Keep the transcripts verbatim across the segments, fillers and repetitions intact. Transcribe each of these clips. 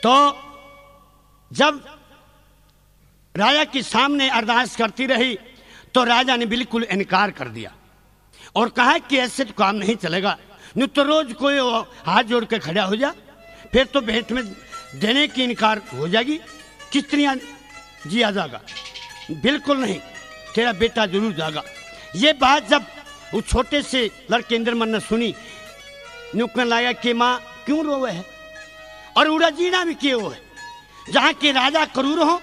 तो जब राजा के सामने अरदास करती रही तो राजा ने बिल्कुल इनकार कर दिया और कहा कि ऐसे तो काम नहीं चलेगा, नहीं तो रोज कोई हाथ जोड़ के खड़ा हो जा, फिर तो भेंट में देने की इनकार हो जाएगी, किस तरह जिया जाएगा। बिल्कुल नहीं, तेरा बेटा जरूर जाएगा। ये बात जब उस छोटे से लड़के इंद्रमन ने सुनी, नुकन लगा कि माँ क्यों रोवे है और उड़ा जीना भी क्यों है। जहाँ के राजा क्रूर हो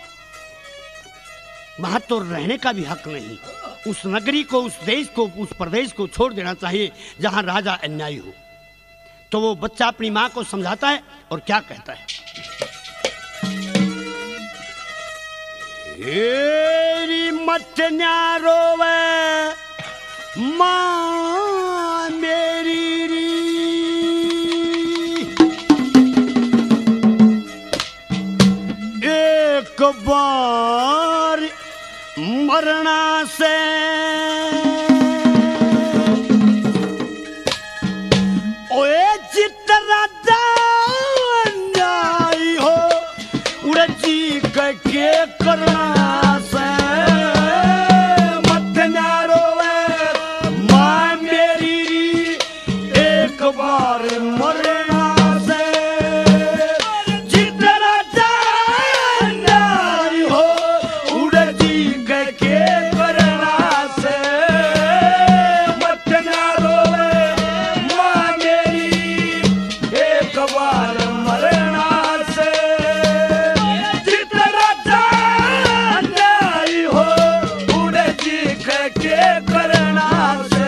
वहां तो रहने का भी हक नहीं। उस नगरी को, उस देश को, उस प्रदेश को छोड़ देना चाहिए जहां राजा अन्यायी हो। तो वो बच्चा अपनी मां को समझाता है और क्या कहता है, हेरी मत न्या रोवे मां मेरी री, एक बार मरना से ओए जितना अन्याय हो उड़े जी के करना से मत ना रोवे मां मेरी री, एक बार मरना से जितना अन्याय हो उड़े जी के करना से मत ना रोवे मां मेरी, एक बार मरना से जितना अन्याय हो उड़े जी के करना से।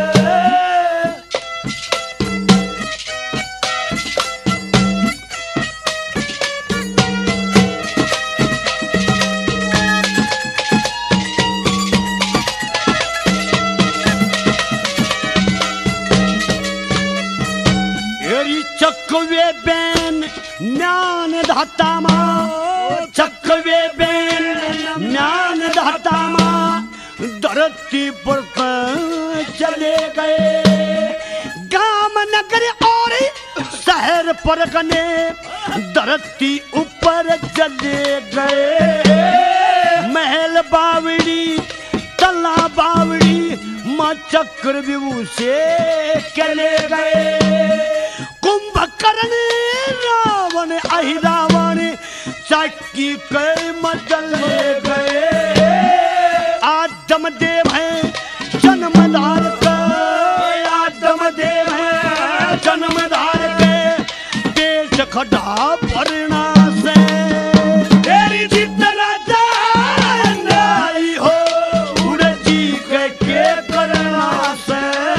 चक्वे बेन ज्ञान दाता माँ, चक्वे बेन ज्ञान दाता माँ, धरती पर चले गए गांव नगर और शहर पर गने, धरती ऊपर चले गए महल बावड़ी तला बावड़ी माँ चक्रव्यूह से चले गए। कुंभकर्ण रावण अहिरावण चक्की के मचले गए। आदम देव है जन्मदार का, आदम देव है जन्मदार के देश खड़ा पड़ना से तेरी जितना अन्याय हो उड़े जी के करना से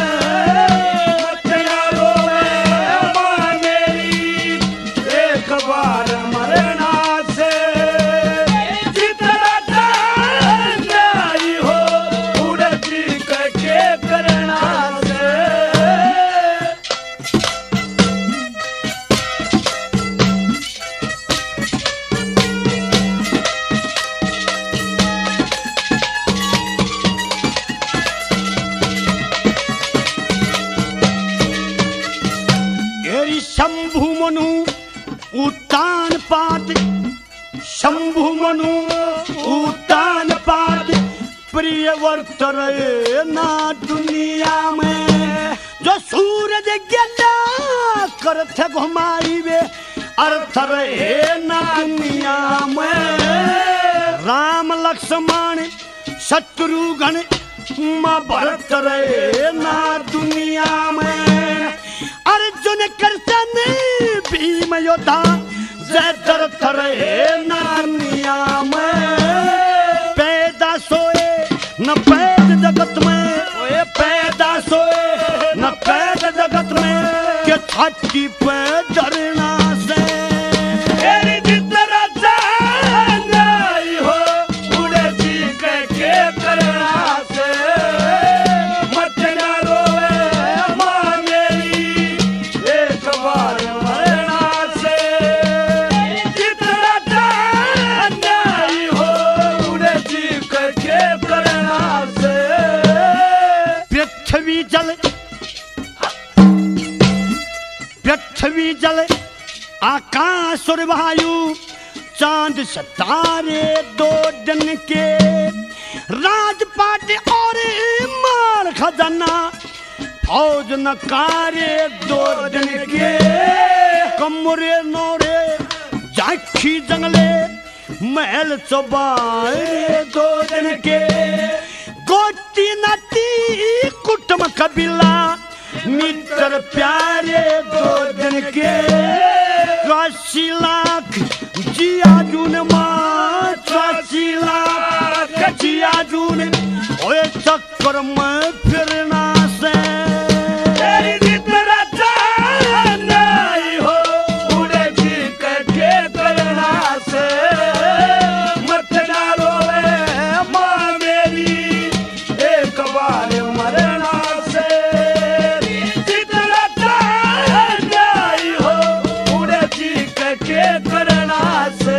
शंभु मनु उतान पात, शंभु मनु उतान पात प्रिय वर्त रहे ना दुनिया में। जो सूरज गला करथ घुमाई वे अर्थ रहे ना दुनिया में। राम लक्ष्मण शत्रुघ्न मां भरत रहे ना दुनिया में। अर्जुन कृष्ण भीम योद्धा जयद्रथ रहे ना दुनिया में। पैदा सोए न पैद जगत में, ओए पैदा सोए न पैद जगत में के छठी पे डरना से तेरी जितना अन्याय हो उड़े जी के करना से मत ना रोवे मां मेरी, एक बार मरना से जितना अन्याय हो उड़े जी के करना से। पृथ्वी जल आकाश और वायु चांद सितारे दो दिन के, राजपाट और माल खजाना फौज नकारे दो दिन के, कमरे नौरे झांकी जंगले महल चौबारे दो दिन के, गोटी नाती कुटुंब कबीला मित्र प्यारे दो दिन के, काशी लाख जिया जून माँ काशी लाख जिया जून ओए चक्कर में फिरना से तेरी जितना नहीं हो उड़े जी के करना से मत ना रोए माँ मेरी एक बार मरना से जितना नहीं हो उड़े जी के करना से।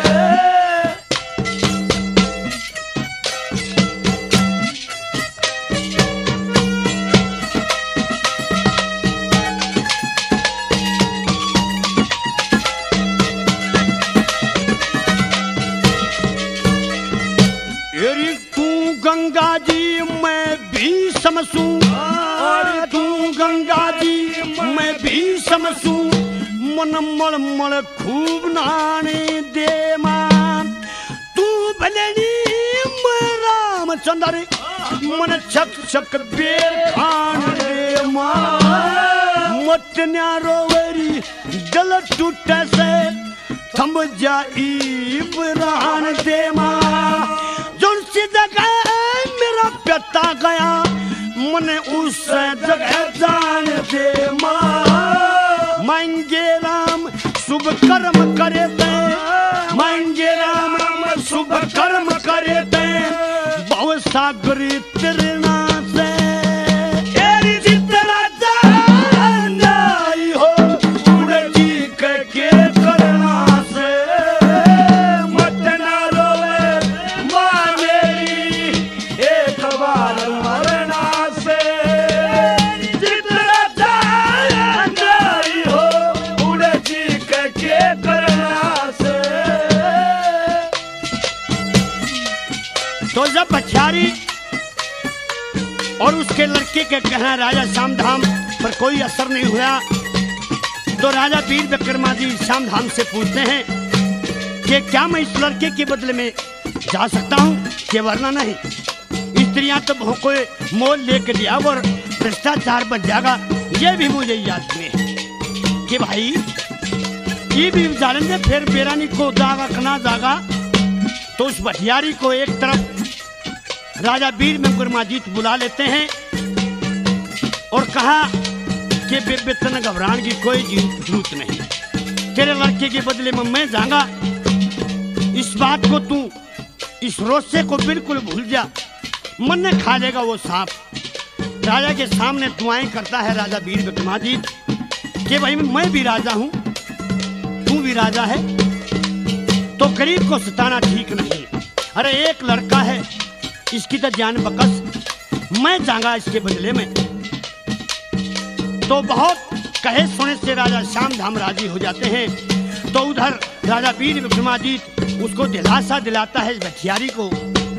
गंगा जी मैं भी समसू और तू गंगा जी मैं भी समसू मन मल मल खूब नाने दे मां तू भलेनी मैं रामचंद्र मन छक छक बेर खान दे मां मत न्यारोवरी गल टूटे से थम जाई बरान दे मां जोन सी जगह मेरा पिता गया मने उस जगह जान दे मां मांगे राम शुभ कर्म करे ते मांगे राम शुभ कर्म करे ते भव सागर तिरना से तेरी जितना नहीं हो उड़े जी के करना से मत ना रोए मां मेरी एक बार मरना से जितना नहीं हो उड़े जी के करना से। तो जब बछियारी और उसके लड़के के कहना राजा श्यामधाम पर कोई असर नहीं हुआ तो राजा वीर विक्रमादित्य श्यामधाम से पूछते हैं कि क्या मैं इस लड़के के बदले में जा सकता हूँ कि वरना नहीं। स्त्रियां तो भोंको मोल लेके दिया और भ्रष्टाचार बन जाएगा। ये भी मुझे याद में कि भाई ये भी जानेंगे फिर बेरानी को जागा कना जागा। तो उस बठियारी को एक तरफ राजा वीर विक्रमादित्य बुला लेते हैं और कहा कि बेबेतन घबराने की कोई जरूरत नहीं, तेरे लड़के के बदले में मैं जाऊंगा। इस बात को तू इस रोसे को बिल्कुल भूल जा, मन ने खा लेगा वो सांप। राजा के सामने दुआएं करता है राजा वीर विक्रमादित्य कि भाई मैं भी राजा हूं तू भी राजा है तो गरीब को सताना ठीक नहीं। अरे एक लड़का है इसकी तो जान बकस, मैं जाऊंगा इसके बदले में। तो बहुत कहे सुने से राजा श्यामधाम राजी हो जाते हैं। तो उधर राजा वीर विक्रमादित्य उसको दिलासा दिलाता है बठियारी को